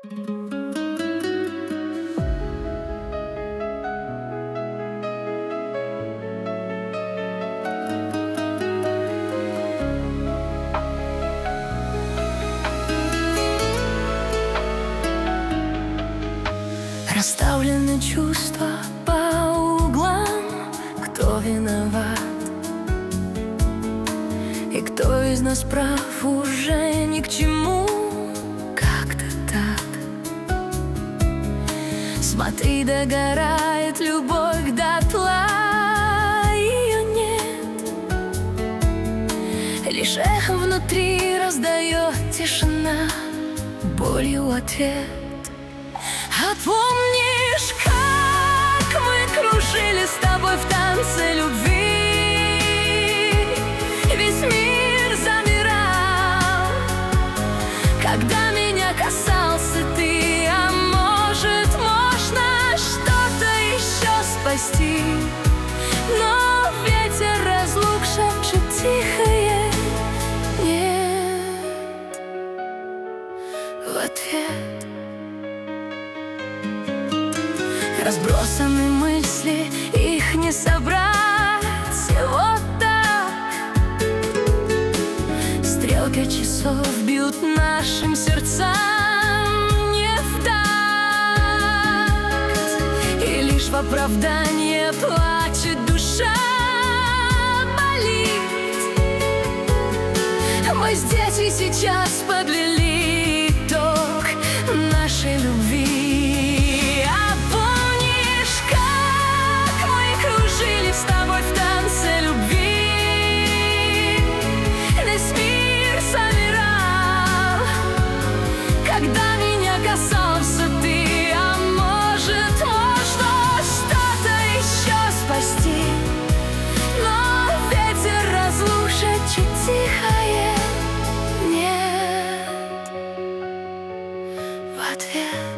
Расставлены чувства по углам. Кто виноват и кто из нас прав, уже ни к чему. Как-то так. Смотри, догорает любовь дотла. Ее нет, лишь эхо внутри раздает тишина, болью ответ. А помнишь, как мы кружили с тобой в танце любви? Весь мир замирал, когда меня касался ты. А может, можно что-то еще спасти? Но ветер разлук шепчет тихое «нет» в ответ. Разбросаны мысли, их не собрать. Вот так стрелки часов бьют нашим сердцам не в такт. И лишь в оправдание плачет душа, болит. Мы здесь и сейчас подвели итог нашей любви. С тобой в танце любви весь мир замирал, когда меня касался ты. А может, можно что-то еще спасти? Но ветер разлук шепчет тихое «нет» в ответ.